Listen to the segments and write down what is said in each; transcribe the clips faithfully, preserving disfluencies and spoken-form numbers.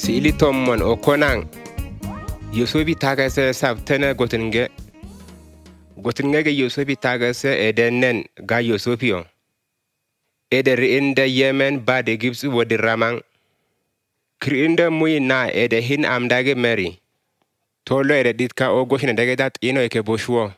ili tommon o konang Yusufi tagase sabtene gotinge gotinge ge Yusufi tagase edenen ga Yusufio eder inde Yemen bade Gibbs wodi ramang kriinde muy na ede hin amdage Mary tolo ede ditka o goshine dage dat ino eke boshwo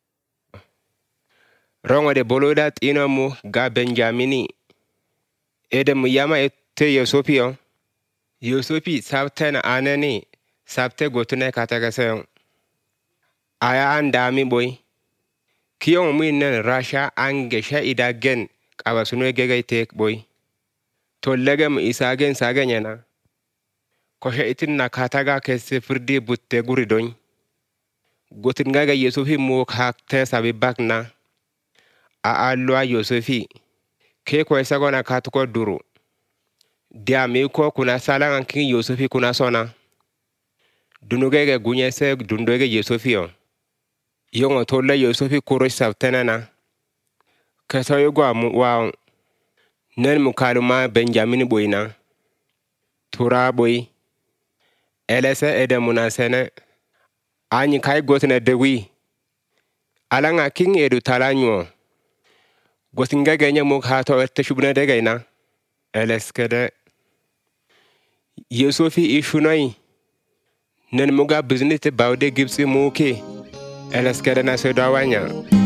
rongo de bolodat ino mu ga Benjamini ede mu yama ete Yusufio Yusufi sabtene aneni sabte gotune katagase aya andami boy kiyon muy nen rasha ange sha idagen kabasunu gege tek boy tollegem isagen saganyana ko heitin na kataga kesse firdi butte guri doñ gotin gaga Yusufi mo hakte sabi bakna a alwa Yusufi ke ko sagona katuko duru diami ko kuna salangan kin Yusufi kuna sona dunugege gunyese dundoge Yusufio yongo tolle Yusufi kuro sabtenana kaso yugo amu wa nen mukaluma Benjamin boyna tura boy elese ede munasene anyi kai gotne dewi alanga king edu talanyo gotinga genya mu hato ette shubne de gaina eleskede Yusufi ishunoi nen muga business bawde Gibbs muke eleskede na sedawanya